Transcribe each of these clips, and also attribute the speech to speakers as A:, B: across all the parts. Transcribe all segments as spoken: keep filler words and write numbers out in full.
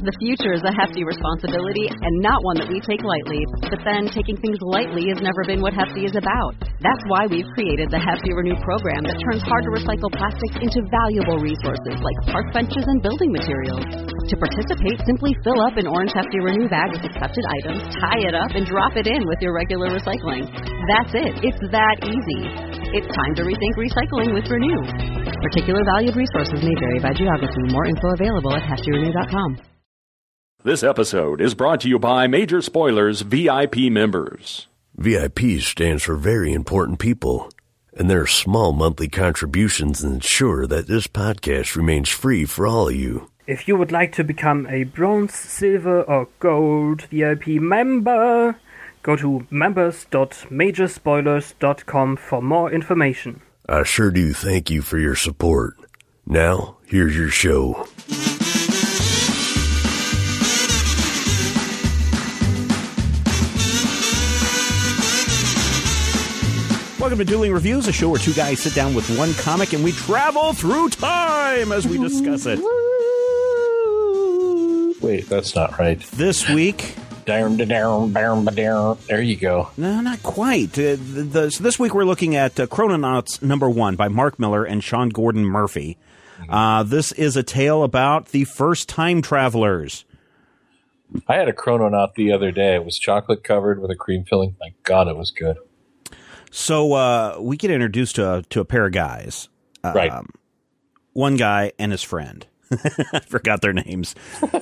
A: The future is a hefty responsibility and not one that we take lightly. But then, taking things lightly has never been what Hefty is about. That's why we've created the Hefty Renew program that turns hard-to-recycle plastics into valuable resources like park benches and building materials. To participate, simply fill up an orange Hefty Renew bag with accepted items, tie it up, and drop it in with your regular recycling. That's it. It's that easy. It's time to rethink recycling with Renew. Particular valued resources may vary by geography. More info available at hefty renew dot com.
B: This episode is brought to you by Major Spoilers V I P members.
C: V I P stands for Very Important People, and their small monthly contributions ensure that this podcast remains free for all of you.
D: If you would like to become a bronze, silver, or gold V I P member, go to members dot major spoilers dot com for more information.
C: I sure do thank you for your support. Now, here's your show.
E: Welcome to Dueling Reviews, a show where two guys sit down with one comic and we travel through time as we discuss it.
F: Wait, that's not right.
E: This week...
F: There you go.
E: No, not quite. Uh, the, the, so this week we're looking at uh, Chrononauts number one by Mark Millar and Sean Gordon Murphy. Uh, this is a tale about the first time travelers.
F: I had a Chrononaut the other day. It was chocolate covered with a cream filling. My God, it was good.
E: So uh, we get introduced to a, to a pair of guys. Um,
F: right.
E: One guy and his friend. I forgot their names.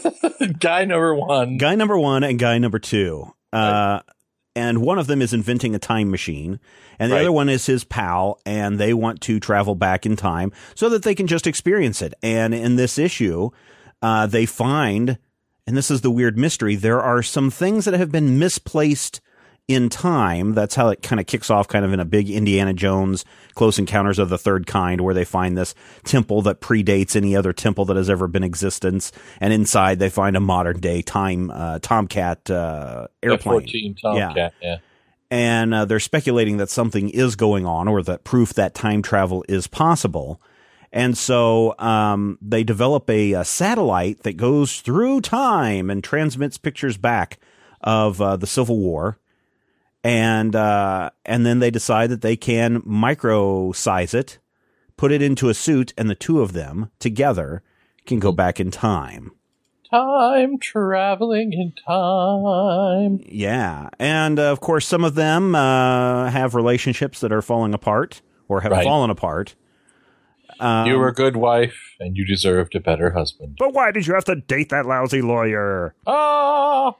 F: Guy number one.
E: Guy number one and guy number two.
F: Right.
E: Uh, and one of them is inventing a time machine. And the
F: Right.
E: other one is his pal. And they want to travel back in time so that they can just experience it. And in this issue, uh, they find, and this is the weird mystery, there are some things that have been misplaced in time. That's how it kind of kicks off, kind of in a big Indiana Jones Close Encounters of the Third Kind, where they find this temple that predates any other temple that has ever been in existence, and inside they find a modern day time uh, Tomcat uh, airplane.
F: F fourteen Tomcat, yeah. yeah.
E: And uh, they're speculating that something is going on, or that proof that time travel is possible. And so um, they develop a, a satellite that goes through time and transmits pictures back of uh, the Civil War. And uh, and then they decide that they can micro-size it, put it into a suit, and the two of them together can go back in time.
F: Time traveling in time.
E: Yeah. And, uh, of course, some of them uh, have relationships that are falling apart or have
F: Right.
E: fallen apart. Um,
F: You were a good wife, and you deserved a better husband.
E: But why did you have to date that lousy lawyer?
F: Ah!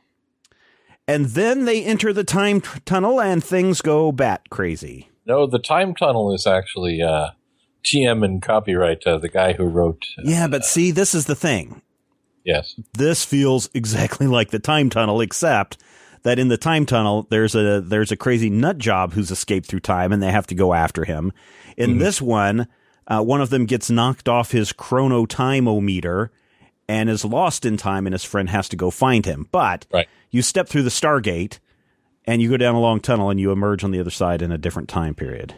E: And then they enter the time t- tunnel and things go bat crazy.
F: No, the time tunnel is actually uh, T M and copyright, uh, the guy who wrote... Uh,
E: Yeah, but see, this is the thing.
F: Yes.
E: This feels exactly like the time tunnel, except that in the time tunnel, there's a there's a crazy nut job who's escaped through time, and they have to go after him. In mm-hmm. this one, uh, one of them gets knocked off his chrono-time-o-meter and is lost in time, and his friend has to go find him. But
F: right.
E: you step through the Stargate, and you go down a long tunnel, and you emerge on the other side in a different time period.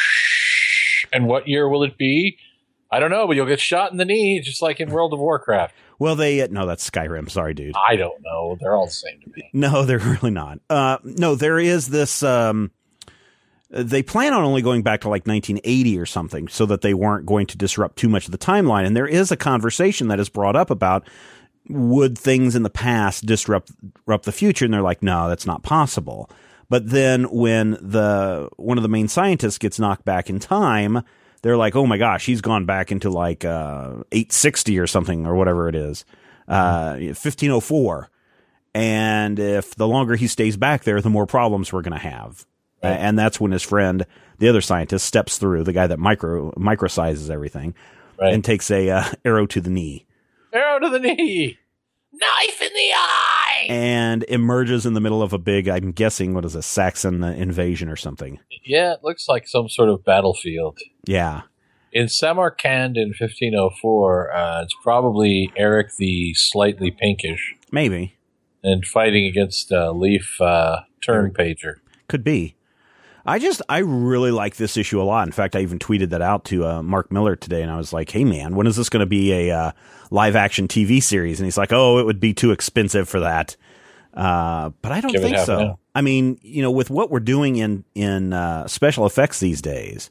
F: And what year will it be? I don't know, but you'll get shot in the knee, just like in World of Warcraft.
E: Well, they... Uh, no, that's Skyrim. Sorry, dude.
F: I don't know. They're all the same to me.
E: No, they're really not. Uh, no, there is this... Um, they plan on only going back to like nineteen eighty or something so that they weren't going to disrupt too much of the timeline. And there is a conversation that is brought up about would things in the past disrupt, disrupt the future? And they're like, no, that's not possible. But then when the one of the main scientists gets knocked back in time, they're like, oh my gosh, he's gone back into like uh, eight sixty or something or whatever it is, uh, fifteen oh four. And if the longer he stays back there, the more problems we're going to have. Right. Uh, and that's when his friend, the other scientist, steps through, the guy that micro micro sizes everything, right. and takes a uh, arrow to the knee.
F: Arrow to the knee! Knife in the eye!
E: And emerges in the middle of a big, I'm guessing, what is a Saxon invasion or something.
F: Yeah, it looks like some sort of battlefield.
E: Yeah.
F: In Samarkand in fifteen oh four, uh, it's probably Eric the slightly pinkish.
E: Maybe.
F: And fighting against uh, Leif uh, Turnpager.
E: Could be. I just, I really like this issue a lot. In fact, I even tweeted that out to uh, Mark Miller today, and I was like, hey, man, when is this going to be a uh, live-action T V series? And he's like, oh, it would be too expensive for that. Uh, but I don't
F: Give
E: think so.
F: Now.
E: I mean, you know, with what we're doing in, in uh, special effects these days,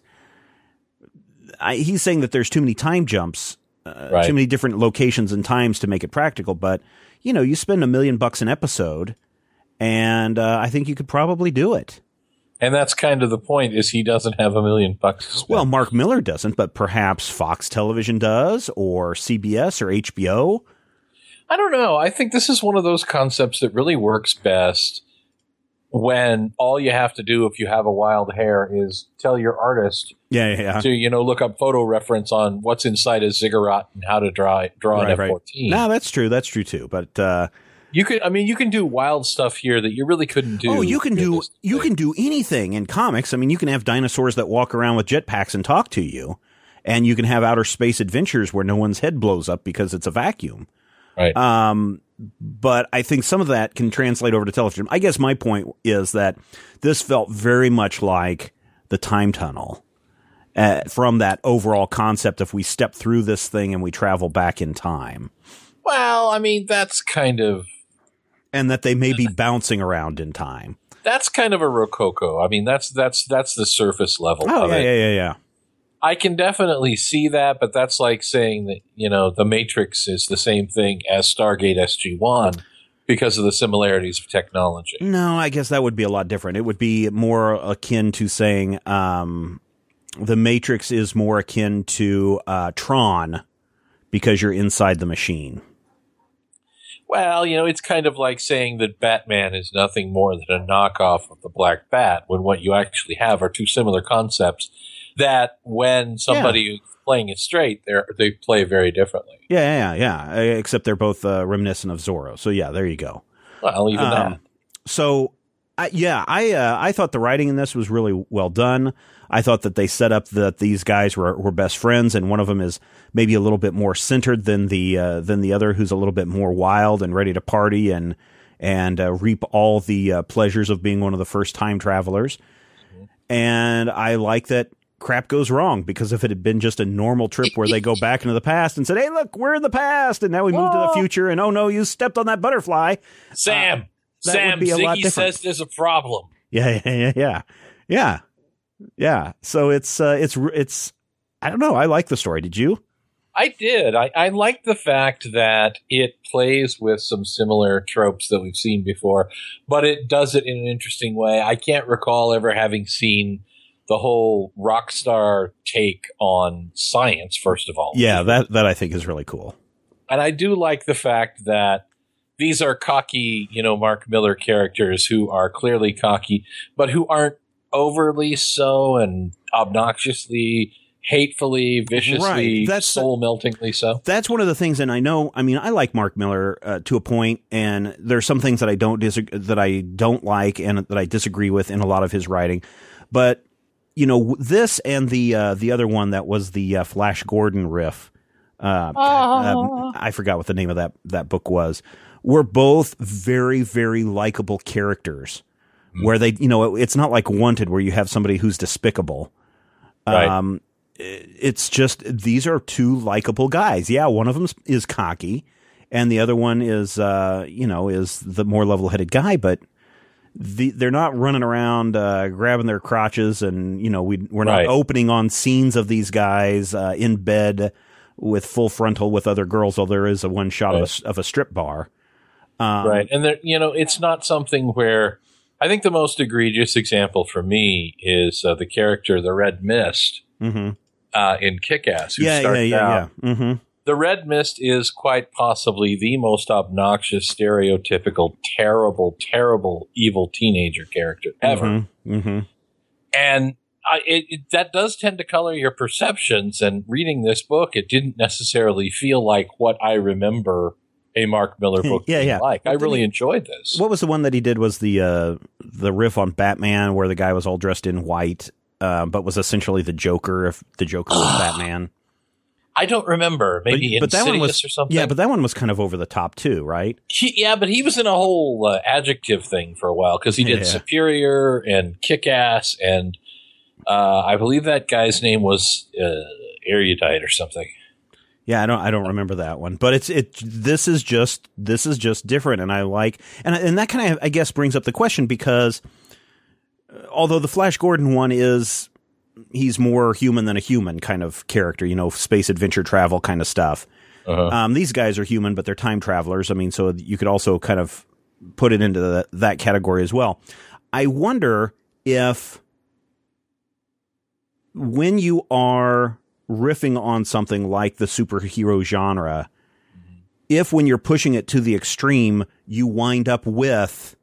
E: I, he's saying that there's too many time jumps, uh,
F: right.
E: too many different locations and times to make it practical. But, you know, you spend a million bucks an episode, and uh, I think you could probably do it.
F: And that's kind of the point, is he doesn't have a million bucks to spend.
E: Well, Mark Miller doesn't, but perhaps Fox Television does, or C B S or H B O.
F: I don't know. I think this is one of those concepts that really works best when all you have to do if you have a wild hair is tell your artist
E: yeah, yeah, yeah.
F: to, you know, look up photo reference on what's inside a ziggurat and how to draw, draw
E: right,
F: an F fourteen.
E: Right. No, that's true. That's true, too. But uh,
F: you could, I mean, you can do wild stuff here that you really couldn't do.
E: Oh, you can do you can do anything in comics. I mean, you can have dinosaurs that walk around with jetpacks and talk to you, and you can have outer space adventures where no one's head blows up because it's a vacuum.
F: Right.
E: Um, but I think some of that can translate over to television. I guess my point is that this felt very much like the time tunnel uh, from that overall concept of we step through this thing and we travel back in time.
F: Well, I mean, that's kind of...
E: And that they may be bouncing around in time.
F: That's kind of a rococo. I mean, that's that's that's the surface level
E: oh,
F: of
E: yeah,
F: it.
E: yeah, yeah, yeah.
F: I can definitely see that, but that's like saying that, you know, The Matrix is the same thing as Stargate S G one because of the similarities of technology.
E: No, I guess that would be a lot different. It would be more akin to saying um, The Matrix is more akin to uh, Tron because you're inside the machine.
F: Well, you know, it's kind of like saying that Batman is nothing more than a knockoff of the Black Bat, when what you actually have are two similar concepts that when somebody yeah. is playing it straight, they they play very differently.
E: Yeah, yeah, yeah. Except they're both uh, reminiscent of Zorro. So, yeah, there you go.
F: Well, even
E: um,
F: that.
E: So, I, yeah, I uh, I thought the writing in this was really well done. I thought that they set up that these guys were, were best friends, and one of them is maybe a little bit more centered than the uh, than the other, who's a little bit more wild and ready to party and and uh, reap all the uh, pleasures of being one of the first time travelers. Mm-hmm. And I like that crap goes wrong, because if it had been just a normal trip where they go back into the past and said, "Hey, look, we're in the past, and now we move to the future," and oh no, you stepped on that butterfly,
F: Sam,
E: uh,
F: Sam, Ziggy says there's a problem.
E: Yeah, yeah, yeah, yeah, yeah. Yeah, so it's uh, it's it's I don't know. I like the story. Did you?
F: I did. I, I like the fact that it plays with some similar tropes that we've seen before, but it does it in an interesting way. I can't recall ever having seen the whole rock star take on science. First of all,
E: yeah, that that I think is really cool.
F: And I do like the fact that these are cocky, you know, Mark Miller characters who are clearly cocky, but who aren't overly so and obnoxiously, hatefully, viciously,
E: right.
F: soul-meltingly so.
E: That's one of the things, and I know, I mean, I like Mark Miller uh, to a point, and there's some things that I don't disagree, that I don't like and that I disagree with in a lot of his writing. But, you know, this and the uh, the other one that was the uh, Flash Gordon riff, uh, um, I forgot what the name of that, that book was, were both very, very likable characters. Where they, you know, it's not like Wanted where you have somebody who's despicable.
F: Right.
E: Um, it's just, these are two likable guys. Yeah, one of them is cocky, and the other one is, uh, you know, is the more level-headed guy. But the, they're not running around uh, grabbing their crotches, and you know, we we're not
F: right.
E: opening on scenes of these guys uh, in bed with full frontal with other girls. Although there is a one shot right. of, a, of a strip bar. Um,
F: right, and there, you know, it's not something where. I think the most egregious example for me is uh, the character, the Red Mist,
E: mm-hmm.
F: uh, in Kick-Ass. Who
E: yeah,
F: starts
E: yeah, yeah,
F: out,
E: yeah. Mm-hmm.
F: The Red Mist is quite possibly the most obnoxious, stereotypical, terrible, terrible, evil teenager character ever.
E: Mm-hmm. Mm-hmm.
F: And I, it, it, that does tend to color your perceptions. And reading this book, it didn't necessarily feel like what I remember a Mark Miller book
E: yeah, yeah.
F: like. I really he, enjoyed this.
E: What was the one that he did was the uh, the riff on Batman where the guy was all dressed in white, uh, but was essentially the Joker if the Joker was Batman?
F: I don't remember. Maybe
E: but, but that one was,
F: Insidious or something.
E: Yeah, but that one was kind of over the top too, right?
F: He, yeah, but he was in a whole uh, adjective thing for a while because he did
E: Yeah.
F: Superior and Kick-Ass, and uh, I believe that guy's name was uh, Erudite or something.
E: Yeah, I don't I don't remember that one, but it's it. This is just this is just different, and I like and and that kind of I guess brings up the question because uh, although the Flash Gordon one is he's more human than a human kind of character, you know, space adventure travel kind of stuff.
F: Uh-huh.
E: Um, these guys are human, but they're time travelers. I mean, so you could also kind of put it into the, that category as well. I wonder if when you are riffing on something like the superhero genre, mm-hmm. if when you're pushing it to the extreme, you wind up with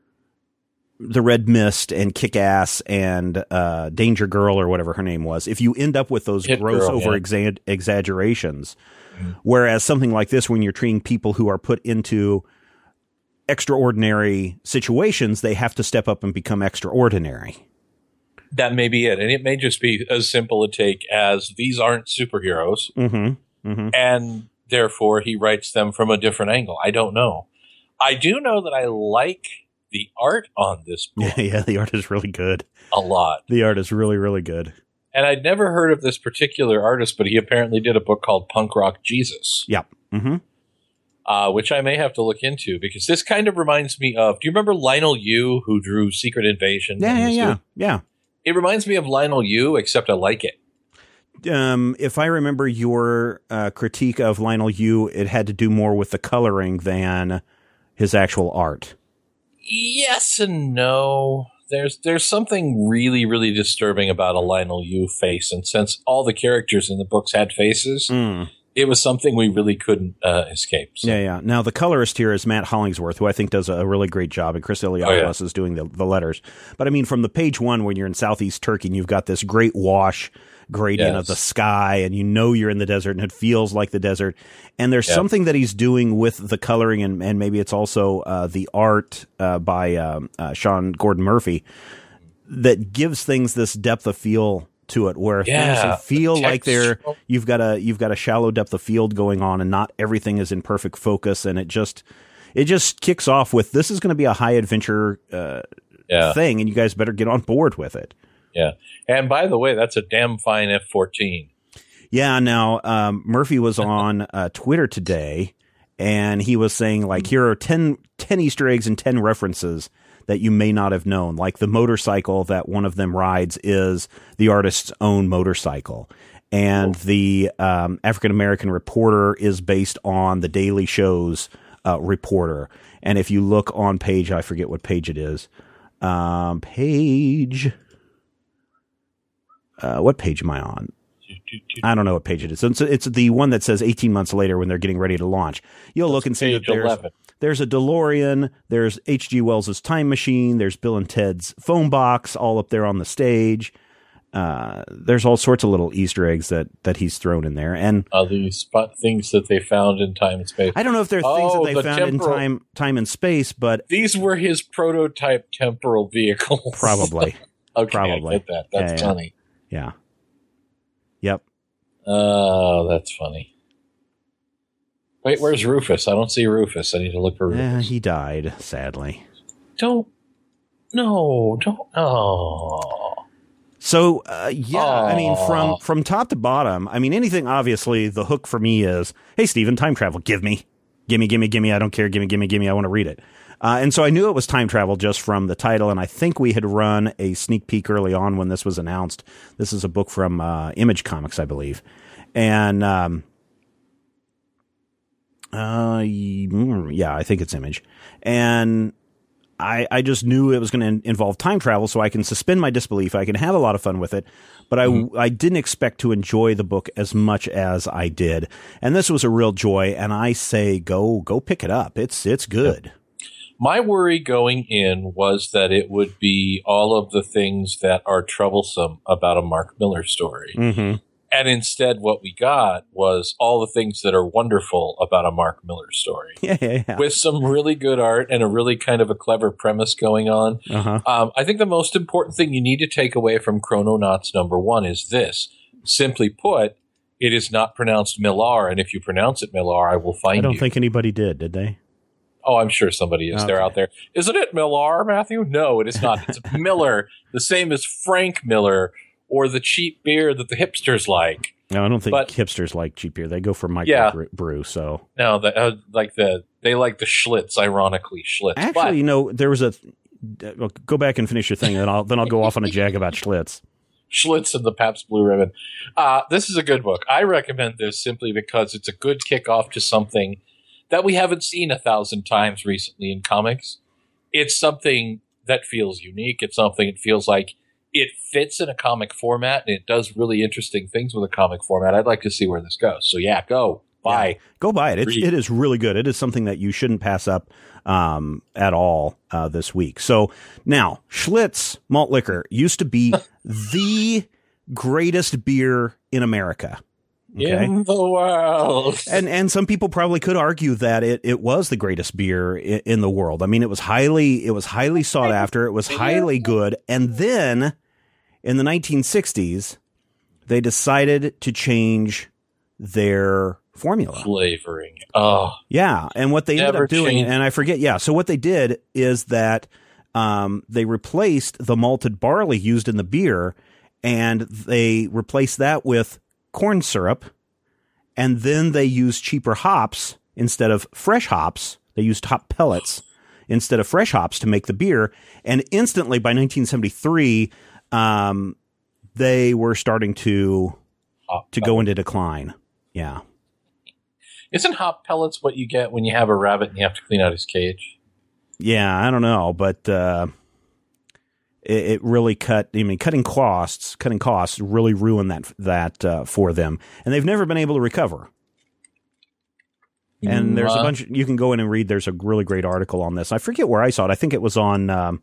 E: the Red Mist and Kick-Ass and uh, Danger Girl or whatever her name was, if you end up with those
F: Hit
E: gross
F: girl,
E: over
F: yeah.
E: exa- exaggerations, mm-hmm. whereas something like this, when you're treating people who are put into extraordinary situations, they have to step up and become extraordinary.
F: That may be it. And it may just be as simple a take as these aren't superheroes.
E: Mm-hmm. Mm-hmm.
F: And therefore he writes them from a different angle. I don't know. I do know that I like the art on this book
E: Yeah, yeah, the art is really good.
F: a lot.
E: The art is really, really good.
F: And I'd never heard of this particular artist, but he apparently did a book called Punk Rock Jesus.
E: Yep. Mm-hmm.
F: Uh, which I may have to look into because this kind of reminds me of, do you remember Lionel Yu who drew Secret Invasion?
E: Yeah, yeah, yeah,
F: good?
E: yeah.
F: It reminds me of Lionel Yu, except I like it.
E: Um, if I remember your uh, critique of Lionel Yu, it had to do more with the coloring than his actual art.
F: Yes and no. There's there's something really, really disturbing about a Lionel Yu face, and since all the characters in the books had faces,
E: Mm.
F: it was something we really couldn't uh, escape. So.
E: Yeah, yeah. Now, the colorist here is Matt Hollingsworth, who I think does a really great job, and Chris Eliopoulos
F: Oh, yeah.
E: is doing the, the letters. But, I mean, from the page one, when you're in southeast Turkey, and you've got this great wash gradient
F: Yes.
E: of the sky, and you know you're in the desert, and it feels like the desert. And there's
F: Yeah.
E: something that he's doing with the coloring, and, and maybe it's also uh, the art uh, by um, uh, Sean Gordon Murphy, that gives things this depth of feel to it, where
F: Yeah,
E: things feel
F: the
E: like they're
F: texture.
E: you've got a you've got a shallow depth of field going on, and not everything is in perfect focus, and it just it just kicks off with this is going to be a high adventure uh,
F: Yeah.
E: thing, and you guys better get on board with it.
F: Yeah. And by the way, that's a damn fine F fourteen.
E: Yeah. Now um, Murphy was on uh, Twitter today, and he was saying like, here are ten, ten Easter eggs and ten references that you may not have known. Like the motorcycle that one of them rides is the artist's own motorcycle. And the um, African-American reporter is based on the Daily Show's uh, reporter. And if you look on page, I forget what page it is. Um, page, uh, what page am I on? I don't know what page it is. So it's, it's the one that says eighteen months later when they're getting ready to launch. You'll look and see that
F: Page
E: there's,
F: eleven.
E: there's a DeLorean, there's H G Wells' Time Machine, there's Bill and Ted's phone box all up there on the stage. Uh, there's all sorts of little Easter eggs that, that he's thrown in there. And
F: Uh, these spot things that they found in time and space.
E: I don't know if they're things
F: Oh,
E: that they
F: the
E: found
F: temporal-
E: in time, time and space, but
F: These were his prototype temporal vehicles.
E: probably.
F: Okay,
E: Probably.
F: I get that. That's
E: Yeah, yeah.
F: funny.
E: Yeah. Yep.
F: Oh, that's funny. Wait, where's Rufus? I don't see Rufus. I need to look for Rufus.
E: Yeah, he died, sadly.
F: Don't. No, don't. Oh.
E: So, uh, yeah, I mean,
F: Aw.
E: from, from top to bottom, I mean, anything, obviously, the hook for me is, hey, Steven, time travel, give me. Gimme, gimme, gimme, I don't care, gimme, gimme, gimme, I want to read it. Uh, and so I knew it was time travel just from the title, and I think we had run a sneak peek early on when this was announced. This is a book from uh, Image Comics, I believe. And, um, uh, yeah, I think it's Image. And I, I just knew it was going to involve time travel, so I can suspend my disbelief. I can have a lot of fun with it, but I, mm-hmm. I didn't expect to enjoy the book as much as I did. And this was a real joy. And I say, go, go pick it up. It's, it's good.
F: My worry going in was that it would be all of the things that are troublesome about a Mark Millar story.
E: Mm-hmm.
F: And instead, what we got was all the things that are wonderful about a Mark Millar story.
E: Yeah, yeah, yeah.
F: With some really good art and a really kind of a clever premise going on.
E: Uh-huh.
F: Um, I think the most important thing you need to take away from Chrononauts number one is this. Simply put, It is not pronounced Millar, and if you pronounce it Millar, I will find you.
E: I don't
F: you.
E: think anybody did, did they?
F: Oh, I'm sure somebody is
E: Okay.
F: there out there. Isn't it Millar, Matthew? No, it is not. It's Miller, the same as Frank Miller, or the cheap beer that the hipsters like.
E: No, I don't think
F: But-
E: hipsters like cheap beer. They go for micro
F: Yeah.
E: brew, brew. So
F: No, the, uh, like the they like the Schlitz, ironically Schlitz.
E: actually, you know, there was a. Uh, go back and finish your thing, and then I'll then I'll go off on a jag about Schlitz.
F: Schlitz and the Pabst Blue Ribbon. Uh, this is a good book. I recommend this simply because it's a good kickoff to something that we haven't seen a thousand times recently in comics. It's something that feels unique. It's something that feels like it fits in a comic format, and it does really interesting things with a comic format. I'd like to see where this goes. So yeah, go buy.
E: Yeah. Go buy it. It's,
F: Read.
E: it is really good. It is something that you shouldn't pass up um, at all uh, this week. So now, Schlitz malt liquor used to be the greatest beer in America. Okay.
F: In the world.
E: And and some people probably could argue that it, it was the greatest beer in, in the world. I mean, it was highly it was highly sought after. It was highly good. And then in the nineteen sixties, they decided to change their formula.
F: Flavoring. Oh,
E: Yeah, and what they ended
F: Never
E: up doing,
F: changed.
E: and I forget. Yeah, so what they did is that um, they replaced the malted barley used in the beer, and they replaced that with corn syrup, and then they used cheaper hops instead of fresh hops. They used hop pellets instead of fresh hops to make the beer, and instantly by nineteen seventy-three, um, they were starting to
F: hop
E: to go into decline. Yeah.
F: Isn't hop pellets what you get when you have a rabbit and you have to clean out his cage?
E: Yeah, I don't know, but uh, it, it really cut. I mean, cutting costs, cutting costs, really ruined that that uh, for them, and they've never been able to recover. And there's a
F: Uh,
E: bunch. You can go in and read. There's a really great article on this. I forget where I saw it. I think it was on. Um,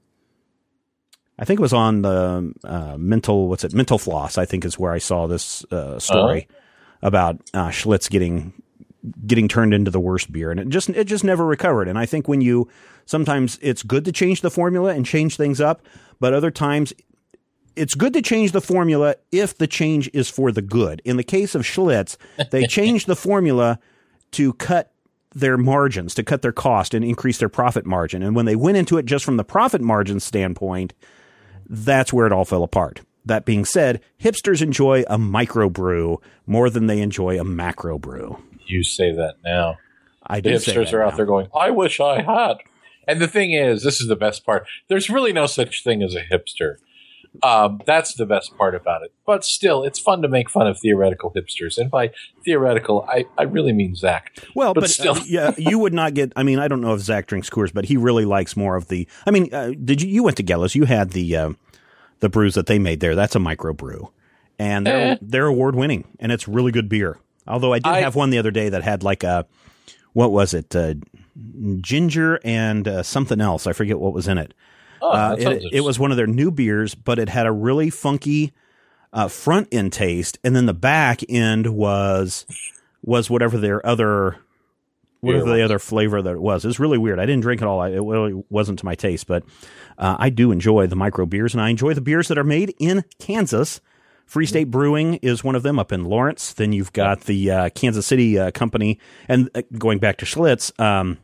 E: I think it was on the uh, mental. What's it? Mental Floss. I think is where I saw this uh, story about uh, Schlitz getting getting turned into the worst beer, and it just it just never recovered. And I think when you sometimes it's good to change the formula and change things up, but other times it's good to change the formula if the change is for the good. In the case of Schlitz, they changed the formula to cut their margins, to cut their cost and increase their profit margin. And when they went into it just from the profit margin standpoint, that's where it all fell apart. That being said, hipsters enjoy a microbrew more than they enjoy a macro brew.
F: You say that now.
E: I
F: The
E: do say
F: hipsters
E: that
F: are out
E: now.
F: there going, I wish I had. And the thing is, this is the best part. There's really no such thing as a hipster. Um, that's the best part about it. But still, it's fun to make fun of theoretical hipsters. And by theoretical, I, I really mean Zach.
E: Well,
F: but
E: but,
F: still.
E: uh, yeah, you would not get. I mean, I don't know if Zach drinks Coors, but he really likes more of the. I mean, uh, did you? You went to Gellis. You had the uh, the brews that they made there. That's a micro brew, and they're
F: Eh.
E: they're award winning, and it's really good beer. Although I did
F: I-
E: have one the other day that had like a what was it? Uh, ginger and uh, something else. I forget what was in it.
F: Oh,
E: Uh,
F: that sounds
E: it, it was one of their new beers, but it had a really funky uh, front end taste, and then the back end was was whatever their other whatever
F: Beer
E: the
F: was.
E: other flavor that it was. It was really weird. I didn't drink it all. I, it really wasn't to my taste, but uh, I do enjoy the micro beers, and I enjoy the beers that are made in Kansas. Free State Brewing is one of them up in Lawrence. Then you've got the uh, Kansas City uh, company, and uh, going back to Schlitz. Um,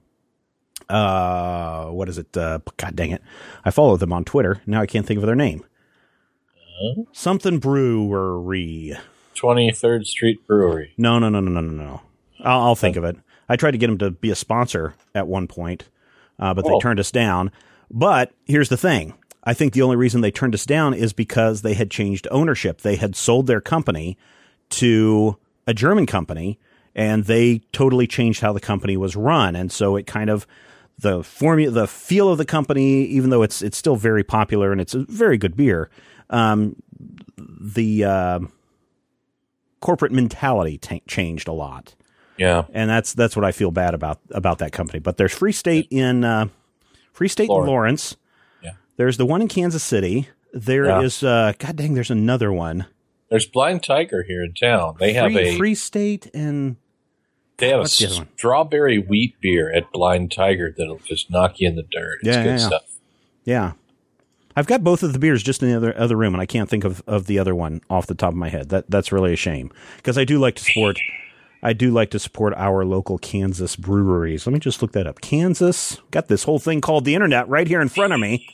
E: uh, what is it? Uh, God dang it. I follow them on Twitter. Now I can't think of their name.
F: Uh?
E: Something Brewery.
F: twenty-third Street Brewery.
E: No, no, no, no, no, no, no. I'll, I'll think of it. I tried to get them to be a sponsor at one point, uh, but they
F: Oh.
E: turned us down. But here's the thing. I think the only reason they turned us down is because they had changed ownership. They had sold their company to a German company, and they totally changed how the company was run. And so it kind of the formula, the feel of the company, even though it's it's still very popular and it's a very good beer, um, the uh, corporate mentality t- changed a lot.
F: Yeah.
E: And that's that's what I feel bad about about that company. But there's Free State in uh, Free State in Lawrence.
F: Yeah.
E: There's the one in Kansas City. There is
F: Yeah.
E: uh, God dang, there's another one.
F: There's Blind Tiger here in town. They have
E: Free,
F: a
E: Free State and
F: they have a
E: what's the other one?
F: strawberry wheat beer at Blind Tiger that'll just knock you in the dirt. It's
E: Yeah,
F: good
E: yeah, yeah.
F: stuff.
E: yeah. I've got both of the beers just in the other other room, and I can't think of, of the other one off the top of my head. That that's really a shame because I do like to support. I do like to support our local Kansas breweries. Let me just look that up. Kansas got this whole thing called the internet right here in front of me.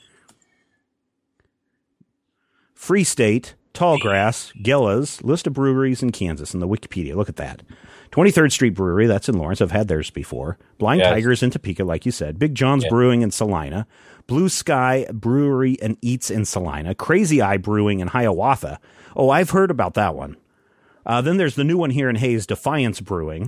E: Free State, Tallgrass, Gella's, list of breweries in Kansas in the Wikipedia. Look at that. twenty-third Street Brewery, that's in Lawrence. I've had theirs before. Blind yes. Tigers in Topeka, like you said. Big John's yeah. Brewing in Salina. Blue Sky Brewery and Eats in Salina. Crazy Eye Brewing in Hiawatha. Oh, I've heard about that one. Uh, then there's the new one here in Hayes, Defiance Brewing.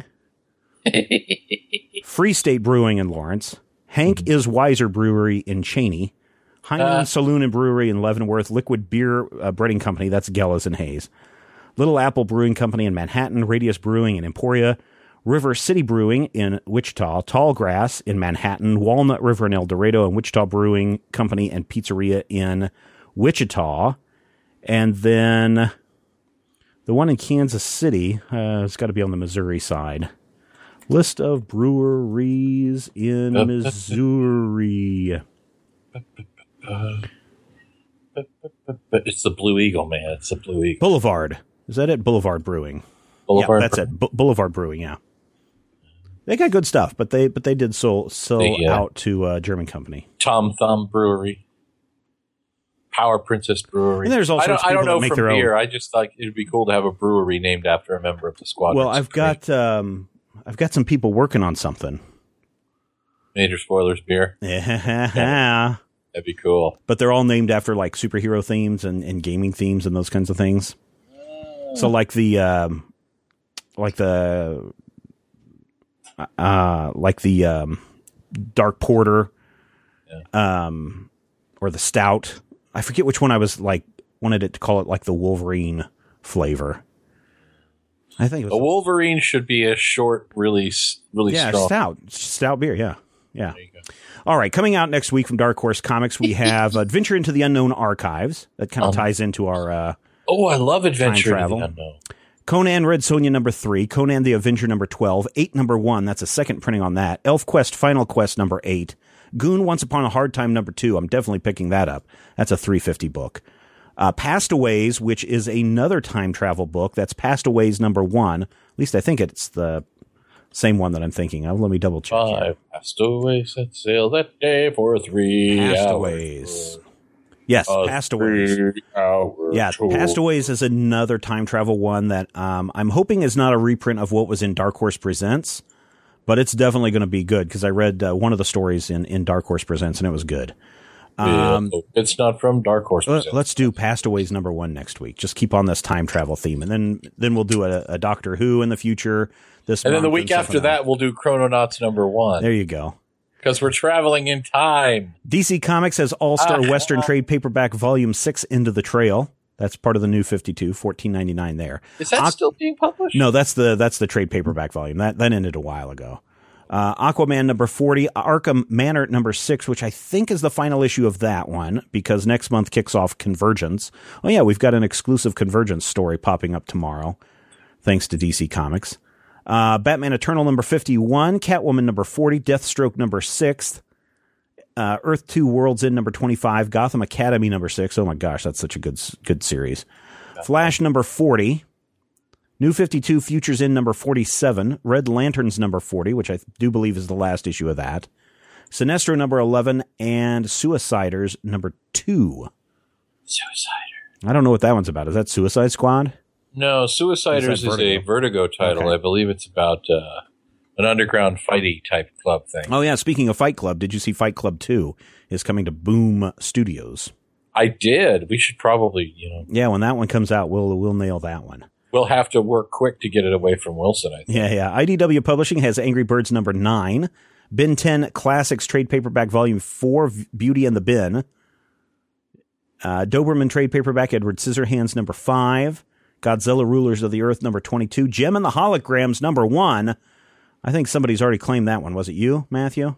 E: Free State Brewing in Lawrence. Hank mm-hmm. is Wiser Brewery in Cheney. Heinlein uh, Saloon and Brewery in Leavenworth. Liquid Beer uh, Breading Company, that's Gella's in Hayes. Little Apple Brewing Company in Manhattan. Radius Brewing in Emporia. River City Brewing in Wichita. Tallgrass in Manhattan. Walnut River in El Dorado. And Wichita Brewing Company and Pizzeria in Wichita. And then the one in Kansas City, uh, it's got to be on the Missouri side. List of breweries in Missouri.
F: It's the Blue Eagle, man. It's the Blue Eagle.
E: Boulevard. Is that it? Boulevard Brewing.
F: Boulevard.
E: Yeah, that's it. B- Boulevard Brewing, yeah. They got good stuff, but they but they did sell, sell the, uh, out to a German company.
F: Tom Thumb Brewery. Power Princess Brewery.
E: And there's all sorts
F: I don't,
E: of people
F: I don't know
E: that make
F: from
E: their
F: beer.
E: own.
F: I just thought it'd be cool to have a brewery named after a member of the squad.
E: Well, I've got um, I've got some people working on something.
F: Major Spoilers beer.
E: Yeah.
F: That'd be cool.
E: But they're all named after like superhero themes and, and gaming themes and those kinds of things. Uh, so like the um, like the uh, like the um, Dark Porter, yeah. um, or the Stout. I forget which one I was like wanted it to call it like the Wolverine flavor. I think it was
F: a Wolverine should be a short, really, really
E: yeah,
F: strong
E: stout, stout beer. Yeah, yeah. There you go. All right, coming out next week from Dark Horse Comics, we have Adventure into the Unknown Archives. That kind of um, ties into our uh,
F: oh, I love Adventure
E: into
F: the Unknown.
E: Conan Red Sonja number three, Conan the Avenger number twelve, eight number one. That's a second printing on that. Elf Quest Final Quest number eight. Goon Once Upon a Hard Time number two. I'm definitely picking that up. That's a three fifty book. Uh, Pastaways, which is another time travel book. That's Pastaways number one. At least I think it's the same one that I'm thinking of. Let me double check.
F: Five here. Pastaways set sail that day for three
E: Pastaways.
F: hours.
E: Yes, Pastaways. Yeah,
F: tour.
E: Pastaways is another time travel one that um, I'm hoping is not a reprint of what was in Dark Horse Presents. But it's definitely going to be good because I read uh, one of the stories in, in Dark Horse Presents and it was good. Um,
F: yeah, it's not from Dark Horse Presents.
E: Let's do Pastaways number one next week. Just keep on this time travel theme, and then then we'll do a, a Doctor Who in the future. This
F: and then the week
E: and
F: after that, we'll do Chrononauts number one.
E: There you go.
F: Because we're traveling in time.
E: D C Comics has All Star
F: uh,
E: Western Trade Paperback Volume Six Into the Trail. That's part of the New fifty-two, fourteen ninety-nine there.
F: Is that Aqu- still being published?
E: No, that's the that's the trade paperback volume. That that ended a while ago. Uh, Aquaman number forty, Arkham Manor number six, which I think is the final issue of that one because next month kicks off Convergence. Oh yeah, we've got an exclusive Convergence story popping up tomorrow, thanks to D C Comics. Uh, Batman Eternal number fifty-one, Catwoman number forty, Deathstroke number six, uh, Earth two Worlds End number twenty-five, Gotham Academy number six. Oh my gosh, that's such a good good series. Flash number forty. New fifty-two Futures In number forty-seven, Red Lanterns number forty, which I do believe is the last issue of that, Sinestro number eleven, and Suiciders number two.
F: Suicider.
E: I don't know what that one's about. Is that Suicide Squad?
F: No, Suiciders is, is a Vertigo title. Okay. I believe it's about uh, an underground fighty type club thing.
E: Oh yeah, speaking of Fight Club, did you see Fight Club two is coming to Boom Studios?
F: I did. We should probably, you know.
E: Yeah, when that one comes out, we'll we'll nail that one.
F: We'll have to work quick to get it away from Wilson, I think.
E: Yeah, yeah. I D W Publishing has Angry Birds number nine, Ben ten Classics Trade Paperback Volume four, Beauty and the Bin, uh, Doberman Trade Paperback Edward Scissorhands number five, Godzilla Rulers of the Earth number twenty-two, Gem and the Holograms number one. I think somebody's already claimed that one. Was it you, Matthew?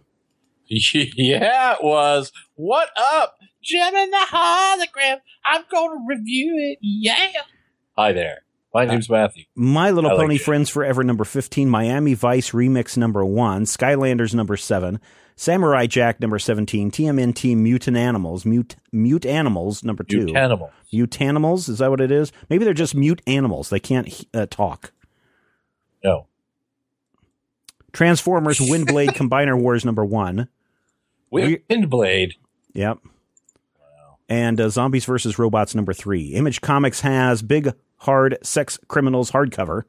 F: Yeah, it was. What up? Gem and the Hologram. I'm going to review it. Yeah. Hi there. My name's Matthew.
E: My Little
F: I
E: Pony
F: like
E: Friends Forever number fifteen, Miami Vice Remix number one, Skylanders number seven, Samurai Jack number seventeen, T M N T Mutant Animals, Mute Mute Animals number two.
F: Mutanimals.
E: Mutanimals, is that what it is? Maybe they're just mute animals. They can't uh, talk.
F: No.
E: Transformers Windblade Combiner Wars number one.
F: Windblade.
E: Yep. Wow. And uh, Zombies versus Robots number three. Image Comics has Big Hard Sex Criminals hardcover.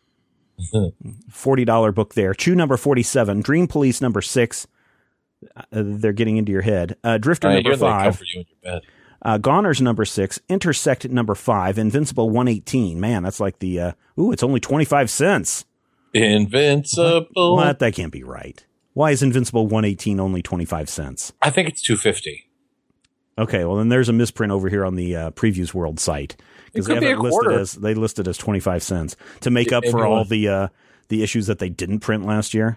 E: forty dollars book there. Chew number forty-seven. Dream Police number six. Uh, they're getting into your head. Uh, Drifter
F: right,
E: number five.
F: You in your bed.
E: Uh, Goners number six. Intersect number five. Invincible one eighteen. Man, that's like the, uh, ooh, it's only twenty-five cents.
F: Invincible.
E: What? What? That can't be right. Why is Invincible one eighteen only twenty-five cents?
F: I think it's two fifty.
E: Okay, well then there's a misprint over here on the uh, Previews World site. Because they have it listed as, they listed as twenty-five cents to make up for all the uh, the issues that they didn't print last year.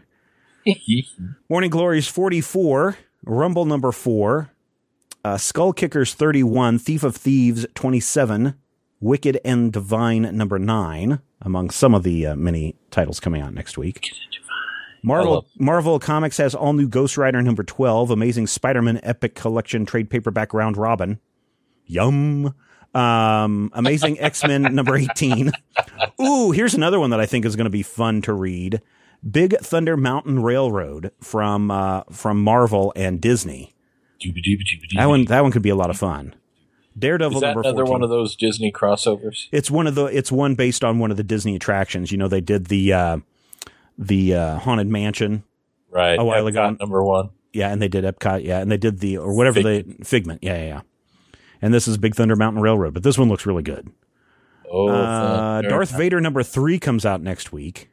E: Morning Glories forty-four, Rumble number four, uh, Skull Kickers thirty-one, Thief of Thieves twenty-seven, Wicked and Divine number nine, among some of the uh, many titles coming out next week. Marvel Marvel Comics has all new Ghost Rider number twelve, Amazing Spider-Man Epic Collection trade paperback round robin. Yum. Um, Amazing X-Men number eighteen. Ooh, here's another one that I think is going to be fun to read. Big Thunder Mountain Railroad from uh, from Marvel and Disney. That one that one could be a lot of fun. Daredevil
F: is that
E: number
F: another
E: fourteen.
F: One of those Disney crossovers?
E: It's one of the it's one based on one of the Disney attractions. You know, they did the uh, the uh, Haunted Mansion
F: right
E: a while
F: Epcot
E: ago.
F: Number one.
E: Yeah, and they did Epcot, yeah, and they did the or whatever Figment. they Figment. Yeah, yeah, yeah. And this is Big Thunder Mountain Railroad, but this one looks really good.
F: Oh,
E: uh, Darth Vader number three comes out next week.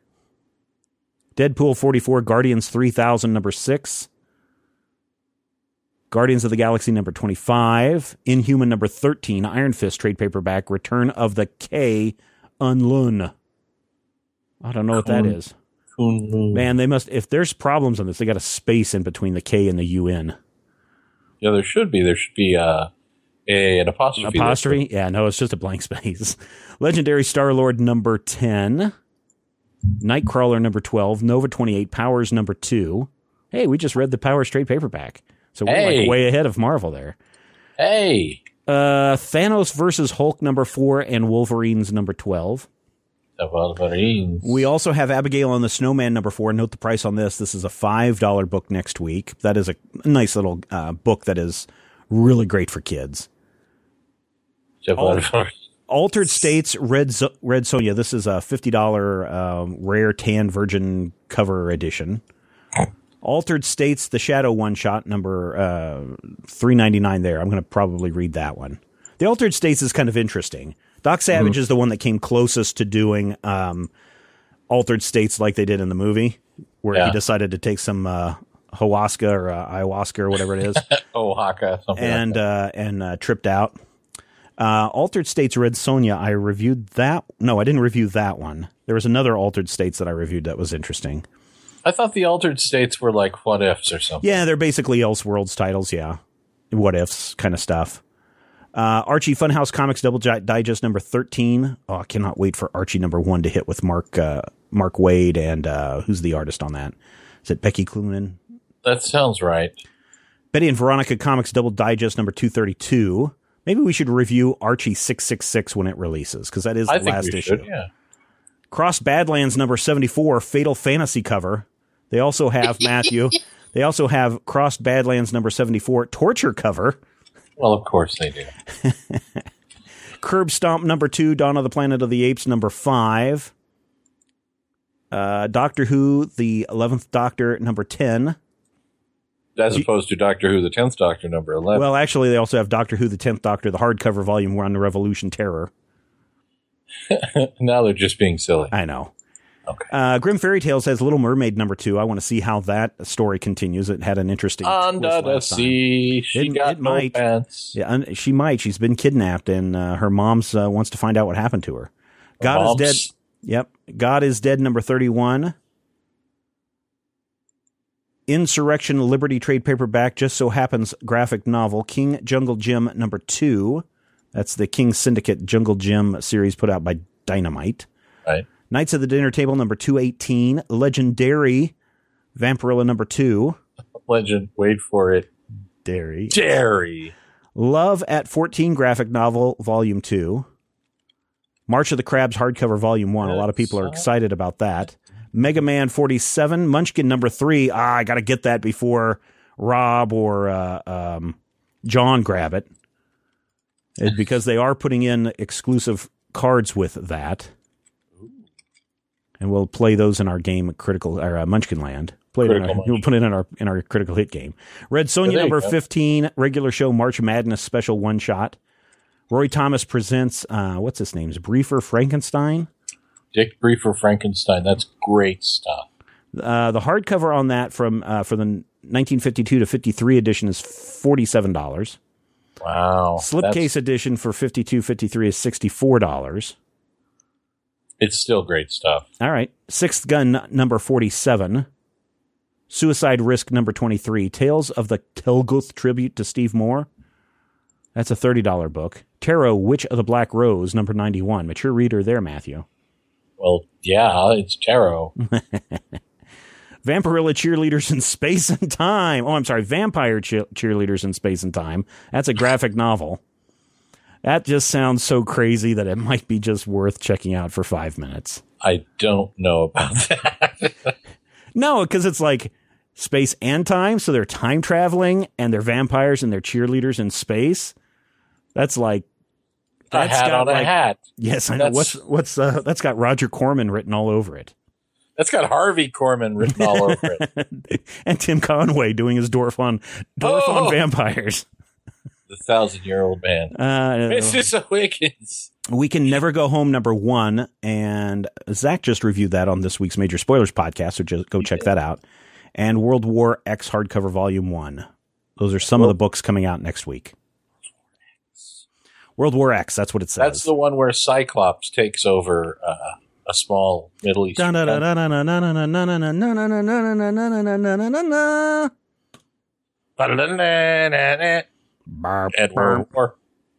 E: Deadpool forty-four, Guardians three thousand number six. Guardians of the Galaxy number twenty-five. Inhuman number thirteen, Iron Fist trade paperback, Return of the K Unlun. I don't know what that is. Man, they must, if there's problems on this, they got a space in between the K and the U N.
F: Yeah, there should be. There should be uh, a, an apostrophe.
E: Apostrophe? Yeah, no, it's just a blank space. Legendary Star-Lord number ten. Nightcrawler number twelve. Nova twenty-eight. Powers number two. Hey, we just read the Powers trade paperback. So we're
F: hey.
E: like way ahead of Marvel there.
F: Hey.
E: Uh, Thanos versus Hulk number four and Wolverines number twelve.
F: The Wolverines.
E: We also have Abigail and the Snowman number four. Note the price on this. This is a five dollars book next week. That is a nice little uh, book that is really great for kids. Al- Altered States Red Zo- Red Sonja. This is a fifty dollars um, rare tan virgin cover edition. Altered States The Shadow One Shot number uh, three ninety-nine there. I'm going to probably read that one. The Altered States is kind of interesting. Doc Savage mm-hmm. is the one that came closest to doing um, Altered States like they did in the movie, where yeah. he decided to take some uh, ayahuasca or uh, ayahuasca or whatever it is.
F: Oaxaca, something
E: and
F: like that.
E: Uh, and uh, tripped out. Uh, Altered States Red Sonja, I reviewed that. No, I didn't review that one. There was another Altered States that I reviewed that was interesting.
F: I thought the Altered States were like what ifs or something.
E: Yeah, they're basically Elseworlds titles, yeah. What ifs kind of stuff. Uh, Archie Funhouse Comics Double Digest number thirteen. Oh, I cannot wait for Archie number one to hit with Mark uh, Mark Waid and uh, who's the artist on that? Is it Becky Cloonan?
F: That sounds right.
E: Betty and Veronica Comics Double Digest number two thirty-two. Maybe we should review Archie six six six when it releases, because that is the
F: I think
E: last
F: we
E: issue.
F: Should, yeah.
E: Cross Badlands number seventy-four, Fatal Fantasy cover. They also have, Matthew, they also have Cross Badlands number seventy-four, Torture cover.
F: Well, of course they do.
E: Curb Stomp number two, Dawn of the Planet of the Apes number five. Uh, Doctor Who, the eleventh Doctor number ten.
F: As opposed to Doctor Who, the tenth Doctor number eleven.
E: Well, actually, they also have Doctor Who, the tenth Doctor, the hardcover volume one, The Revolution Terror.
F: Now they're just being silly.
E: I know.
F: Okay.
E: Uh, Grim Fairy Tales has Little Mermaid number two. I want to see how that story continues. It had an interesting
F: Under the sea, she
E: it,
F: got
E: it
F: no
E: might.
F: pants.
E: Yeah, she might. She's been kidnapped, and uh, her mom's uh, wants to find out what happened to her. God
F: Mom's.
E: is dead. Yep. God is Dead number thirty-one. Insurrection Liberty trade paperback, Just So Happens graphic novel, King Jungle Jim number two. That's the King Syndicate Jungle Jim series put out by Dynamite.
F: Right.
E: Knights of the Dinner Table number two eighteen. Legendary Vampirilla number two.
F: Legend, wait for it.
E: Derry.
F: Derry.
E: Love at fourteen graphic novel, volume two. March of the Crabs hardcover, volume one. A lot of people are excited about that. Mega Man forty-seven, Munchkin number three. Ah, I got to get that before Rob or uh, um, John grab it. It, because they are putting in exclusive cards with that. And we'll play those in our game at Critical or uh, Munchkin Land. Play it in our, we'll put it in our in our Critical Hit game. Red Sonja number fifteen, regular show March Madness special one shot. Roy Thomas presents uh, what's his name? Is Briefer Frankenstein?
F: Dick Briefer Frankenstein. That's great stuff.
E: Uh, the hardcover on that from uh, for the nineteen fifty-two to fifty-three edition is forty-seven dollars.
F: Wow.
E: Slipcase edition for fifty-two fifty-three is sixty-four dollars.
F: It's still great stuff.
E: All right. Sixth Gun number forty-seven. Suicide Risk number twenty-three. Tales of the Telguth tribute to Steve Moore. That's a thirty dollars book. Tarot Witch of the Black Rose number ninety-one. Mature reader there, Matthew.
F: Well, yeah, it's tarot.
E: Vampirilla Cheerleaders in Space and Time. Oh, I'm sorry. Vampire che- Cheerleaders in Space and Time. That's a graphic novel. That just sounds so crazy that it might be just worth checking out for five minutes.
F: I don't know about that.
E: No, because it's like space and time. So they're time traveling and they're vampires and they're cheerleaders in space. That's like.
F: A hat on
E: like,
F: a hat.
E: Yes, I know.
F: That's,
E: what's what's uh, that's got Roger Corman written all over it.
F: That's got Harvey Korman written all over it.
E: And Tim Conway doing his Dwarf on Dwarf
F: oh!
E: on Vampires.
F: The thousand-year-old man.
E: Uh,
F: Missus Awakens.
E: We Can Never Go Home, number one. And Zach just reviewed that on this week's Major Spoilers podcast, so just go he check did. that out. And World War X hardcover volume one. Those are some World- of the books coming out next week. World War X, that's what it says.
F: That's the one where Cyclops takes over uh, a small Middle Eastern country. At World War.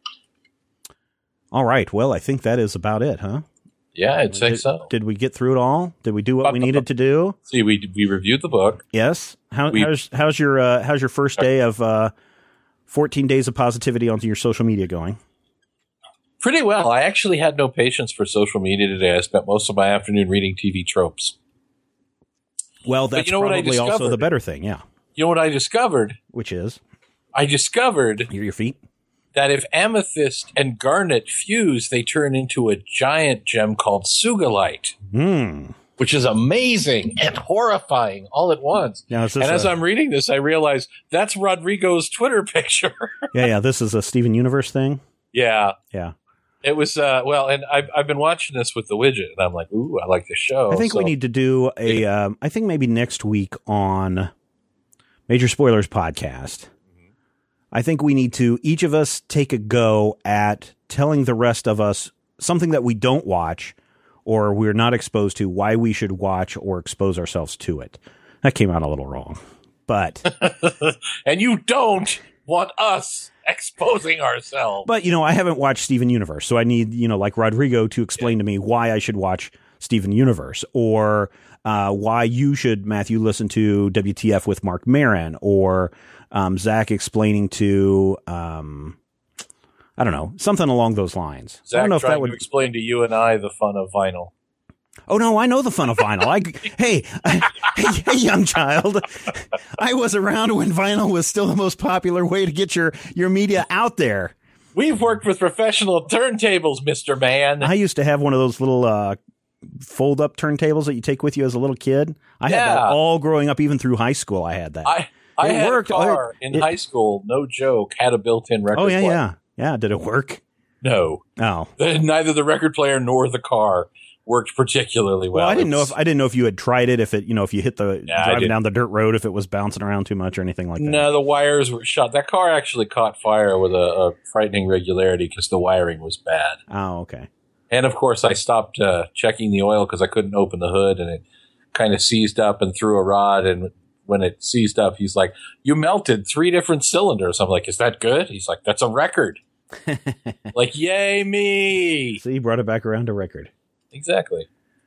E: All right, well, I think that is about it, huh?
F: Yeah, I'd say
E: did,
F: so.
E: Did we get through it all? Did we do what we needed to do?
F: See, we we reviewed the book.
E: Yes. How,
F: we,
E: how's how's your uh, how's your first day of uh, fourteen days of positivity onto your social media going?
F: Pretty well. I actually had no patience for social media today. I spent most of my afternoon reading T V tropes.
E: Well, that's
F: you know
E: probably also the better thing, yeah.
F: You know what I discovered?
E: Which is?
F: I discovered...
E: Your, your feet?
F: That if amethyst and garnet fuse, they turn into a giant gem called Sugalite.
E: Hmm.
F: Which is amazing and horrifying all at once.
E: Yeah,
F: and as i I'm reading this, I realize that's Rodrigo's Twitter picture.
E: yeah, yeah. This is a Steven Universe thing?
F: Yeah.
E: Yeah.
F: It was, uh, well, and I've, I've been watching this with the widget, and I'm like, ooh, I like the show.
E: I think
F: so.
E: we need to do a,
F: yeah.
E: um, I think maybe next week on Major Spoilers podcast, mm-hmm. I think we need to, each of us take a go at telling the rest of us something that we don't watch or we're not exposed to, why we should watch or expose ourselves to it. That came out a little wrong, but.
F: And you don't want us exposing ourselves.
E: But, you know, I haven't watched Steven Universe, so I need, you know, like Rodrigo to explain
F: yeah.
E: to me why I should watch Steven Universe, or uh, why you should, Matthew, listen to W T F with Mark Maron, or um, Zach explaining to, um, I don't know, something along those lines.
F: Zach
E: I don't know if
F: trying
E: that would
F: to explain to you and I the fun of vinyl.
E: Oh, no, I know the fun of vinyl. I, hey, I, hey, hey, young child, I was around when vinyl was still the most popular way to get your, your media out there.
F: We've worked with professional turntables, Mister Man.
E: I used to have one of those little uh, fold-up turntables that you take with you as a little kid. I
F: yeah.
E: had that all growing up, even through high school I had that.
F: I, I
E: it
F: had
E: worked.
F: a car
E: it,
F: in
E: it,
F: high school, no joke, had a built-in record
E: Oh, yeah,
F: player.
E: yeah. Yeah, did it work?
F: No.
E: Oh.
F: Neither the record player nor the car worked particularly well.
E: Well, I didn't know if I didn't know if you had tried it. If it, you know, if you hit the
F: yeah,
E: driving down the dirt road, if it was bouncing around too much or anything like that.
F: No, the wires were shot. That car actually caught fire with a, a frightening regularity because the wiring was bad.
E: Oh, okay.
F: And of course, I stopped uh, checking the oil because I couldn't open the hood, and it kind of seized up and threw a rod. And when it seized up, he's like, "You melted three different cylinders." I'm like, "Is that good?" He's like, "That's a record." Like, yay me!
E: So you brought it back around to record.
F: Exactly.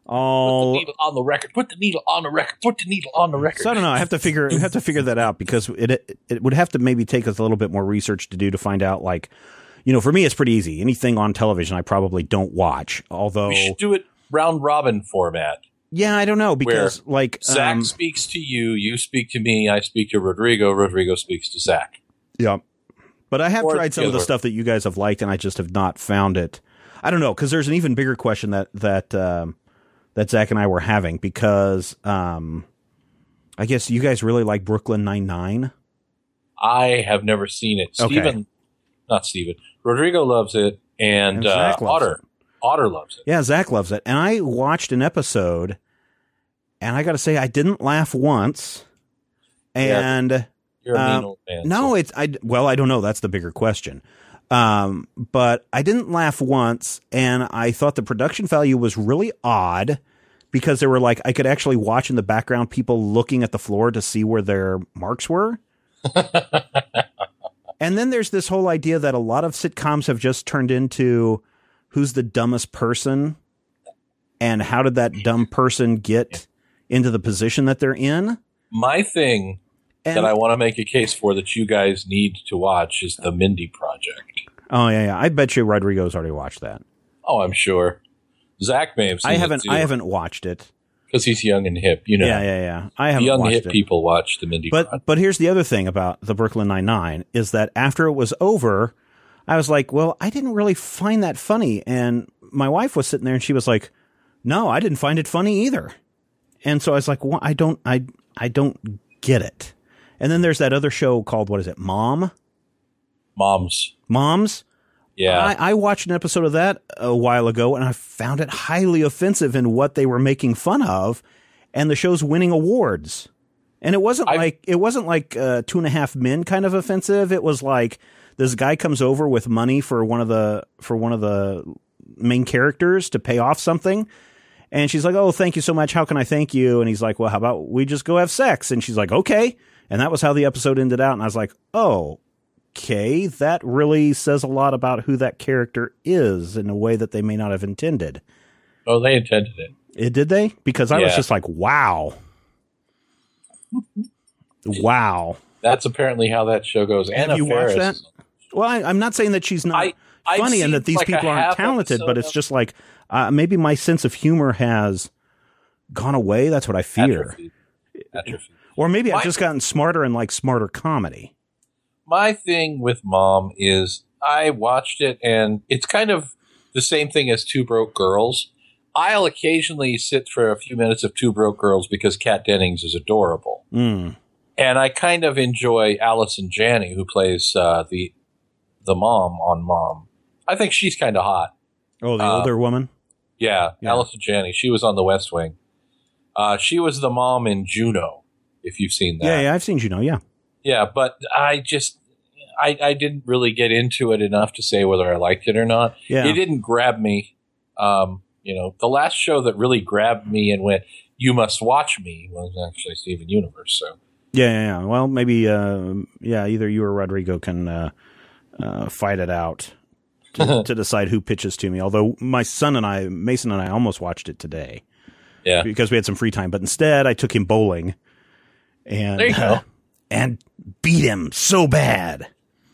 E: all
F: Put the needle on the record. Put the needle on the record. Put the needle on the record.
E: So I don't know. I have to figure I have to figure that out because it, it it would have to maybe take us a little bit more research to do to find out. Like, you know, for me, it's pretty easy. Anything on television, I probably don't watch. Although
F: we should do it round robin format.
E: Yeah, I don't know because
F: Where
E: like
F: Zach
E: um,
F: speaks to you, you speak to me, I speak to Rodrigo, Rodrigo speaks to Zach.
E: Yeah, but I have
F: Or
E: tried some of the
F: together.
E: stuff that you guys have liked, and I just have not found it. I don't know because there's an even bigger question that that. Um, that Zach and I were having because um, I guess you guys really like Brooklyn Nine-Nine.
F: I have never seen it.
E: Okay.
F: Steven, not Steven, Rodrigo loves it, and,
E: And
F: uh,
E: Zach loves
F: Otter. Otter loves it.
E: Yeah, Zach loves it. And I watched an episode, and I got to say, I didn't laugh once. And
F: You're a
E: um,
F: mean old man.
E: no,
F: so-
E: it's I. Well, I don't know. That's the bigger question. Um, but I didn't laugh once, and I thought the production value was really odd because they were like I could actually watch in the background people looking at the floor to see where their marks were. And then there's this whole idea that a lot of sitcoms have just turned into who's the dumbest person and how did that dumb person get into the position that they're in?
F: My thing
E: And,
F: that I want to make a case for that you guys need to watch is the Mindy Project.
E: oh yeah, yeah. I bet you Rodrigo's already watched that.
F: Oh, I'm sure. Zach may have seen
E: I haven't.
F: it
E: I haven't watched it.
F: because he's young and hip. You know,
E: Yeah, yeah, yeah. I
F: the
E: haven't
F: young
E: watched
F: hip
E: it.
F: people watch the Mindy Project.
E: But but here's the other thing about the Brooklyn Nine-Nine is that after it was over, I was like, well, I didn't really find that funny. And my wife was sitting there and she was like, no, I didn't find it funny either. And so I was like, well, I don't, I, I don't get it. And then there's that other show called, what is it? Mom?
F: Moms,
E: Moms?
F: yeah,
E: I, I watched an episode of that a while ago and I found it highly offensive in what they were making fun of. And the show's winning awards. And it wasn't
F: I've-
E: like, it wasn't like uh, Two and a Half Men kind of offensive. It was like this guy comes over with money for one of the, for one of the main characters to pay off something. And she's like, oh, thank you so much. How can I thank you? And he's like, well, how about we just go have sex? And she's like, okay. And that was how the episode ended out. And I was like, oh, okay, that really says a lot about who that character is in a way that they may not have intended.
F: oh, they intended it.
E: It did they? Because I was
F: Yeah.
E: just like, wow. Wow.
F: That's apparently how that show goes. Anna
E: Have you watched
F: Faris.
E: that? Well, I, I'm not saying that she's not
F: I- I've
E: funny and
F: seen
E: that these
F: like a
E: people aren't
F: half
E: talented, but
F: episode
E: it's
F: of-
E: just like uh, maybe my sense of humor has gone away. That's what I fear.
F: Atrophy. Atrophy.
E: Or maybe I've
F: My-
E: just gotten smarter and like smarter comedy.
F: My thing with Mom is I watched it and it's kind of the same thing as Two Broke Girls. I'll occasionally sit for a few minutes of Two Broke Girls because Kat Dennings is adorable.
E: Mm.
F: And I kind of enjoy Allison Janney, who plays uh, the the mom on Mom. I think she's kind of hot.
E: Oh, the
F: Uh,
E: older woman?
F: Yeah,
E: Yeah.
F: Allison Janney. She was on The West Wing. Uh, she was the mom in Juno, if you've seen that.
E: Yeah, yeah, I've seen Juno, yeah.
F: Yeah, but I just, I, I didn't really get into it enough to say whether I liked it or not.
E: Yeah.
F: It didn't grab me. Um, you know, the last show that really grabbed me and went, you must watch me, was actually Steven Universe. So
E: Yeah, yeah, yeah. Well, maybe, uh, yeah, either you or Rodrigo can uh, uh, fight it out to, to decide who pitches to me. Although my son and I, Mason and I, almost watched it today
F: yeah,
E: because we had some free time. But instead, I took him bowling and
F: There you go.
E: uh, and beat him so bad.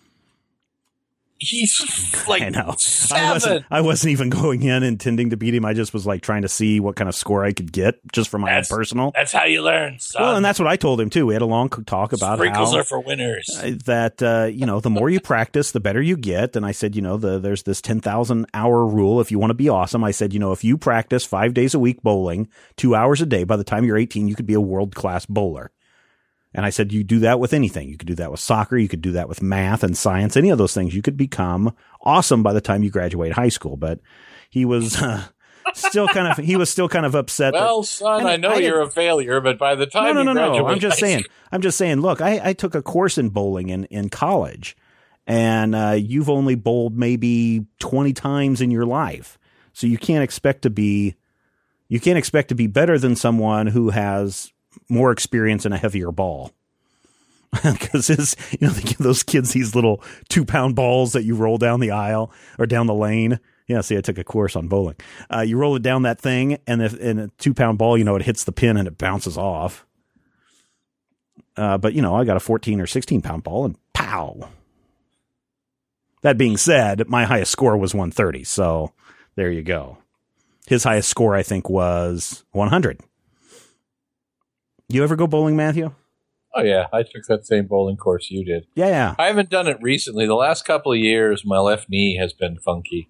F: he's like
E: I know. I
F: seven.
E: wasn't. I wasn't even going in intending to beat him. I just was like trying to see what kind of score I could get just for my
F: That's-
E: own personal.
F: That's how you learn, son.
E: Well, and that's what I told him too. We had a long talk about
F: Sprinkles
E: how
F: are for winners.
E: uh, that uh, you know the more you practice, the better you get. And I said, you know, the, there's this ten thousand hour rule. If you want to be awesome, I said, you know, if you practice five days a week bowling, two hours a day, by the time you're eighteen, you could be a world class bowler. And I said, you do that with anything. You could do that with soccer. You could do that with math and science. Any of those things, you could become awesome by the time you graduate high school. But he was uh, still kind of he was still kind of upset.
F: Well,
E: that,
F: son,
E: and
F: I know
E: I
F: you're
E: didn't-
F: a failure, but by the time
E: no, no,
F: you
E: no, no.
F: graduate
E: I'm just
F: high
E: saying.
F: school-
E: I'm just saying. Look, I, I took a course in bowling in in college, and uh, you've only bowled maybe twenty times in your life, so you can't expect to be you can't expect to be better than someone who has more experience and a heavier ball. Because his, you know, they give those kids these little two pound balls that you roll down the aisle or down the lane, Yeah, see, I took a course on bowling. Uh, you roll it down that thing, and if in a two-pound ball, you know, it hits the pin and it bounces off. Uh, but, you know, I got a fourteen or sixteen-pound ball, and pow! That being said, my highest score was one thirty, so there you go. His highest score, I think, was one hundred. You ever go bowling, Matthew?
F: Oh, yeah. I took that same bowling course you did.
E: Yeah, yeah.
F: I haven't done it recently. The last couple of years, my left knee has been funky.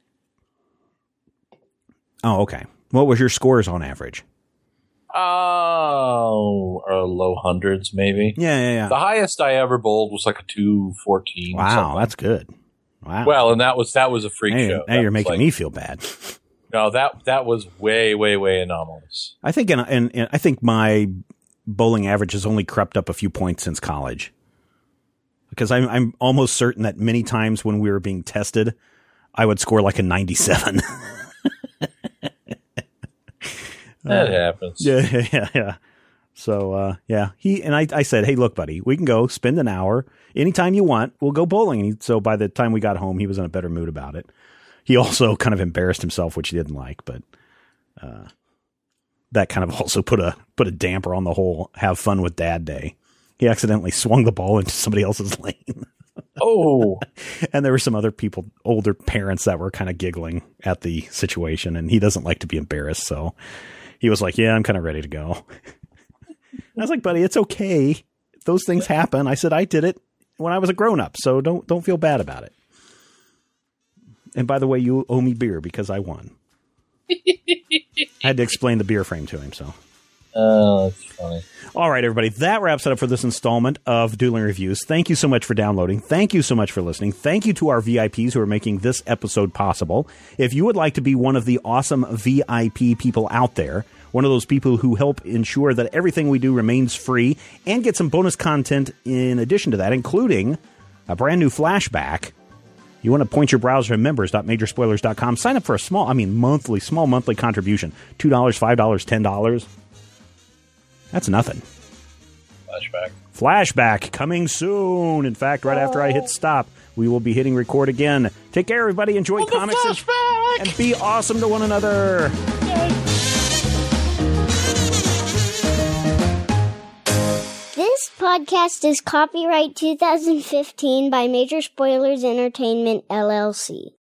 E: Oh, okay. What was your scores on average?
F: Oh, uh, low hundreds, maybe.
E: Yeah, yeah, yeah.
F: The highest I ever bowled was like a two fourteen.
E: Wow,
F: something.
E: That's good. Wow.
F: Well, and that was that was a freak
E: now,
F: show.
E: Now
F: that
E: you're making
F: like,
E: me feel bad.
F: No, that that was way, way, way anomalous.
E: I think, and, and, and I think my bowling average has only crept up a few points since college, because I'm I'm almost certain that many times when we were being tested, I would score like a ninety-seven.
F: That uh, happens.
E: Yeah, yeah, yeah. So, uh, yeah, he and I, I said, hey, look, buddy, we can go spend an hour anytime you want. We'll go bowling. And he, so by the time we got home, he was in a better mood about it. He also kind of embarrassed himself, which he didn't like, but uh, that kind of also put a put a damper on the whole have fun with dad day. He accidentally swung the ball into somebody else's lane.
F: Oh.
E: And there were some other people, older parents, that were kind of giggling at the situation, and he doesn't like to be embarrassed, so he was like, yeah, I'm kind of ready to go. I was like, buddy, it's okay. Those things happen. I said I did it when I was a grown-up, so don't don't feel bad about it. And by the way, you owe me beer because I won. I had to explain the beer frame to him, so.
F: Oh, that's funny.
E: All right, everybody. That wraps it up for this installment of Dueling Reviews. Thank you so much for downloading. Thank you so much for listening. Thank you to our V I Ps who are making this episode possible. If you would like to be one of the awesome V I P people out there, one of those people who help ensure that everything we do remains free and get some bonus content in addition to that, including a brand new flashback, you want to point your browser to members dot major spoilers dot com. Sign up for a small, I mean monthly, small monthly contribution. two dollars, five dollars, ten dollars. That's nothing.
F: Flashback.
E: Flashback coming soon. In fact, right after I hit stop, we will be hitting record again. Take care, everybody. Enjoy comics and, and be awesome to one another. Yay.
G: This podcast is copyright two thousand fifteen by Major Spoilers Entertainment, L L C.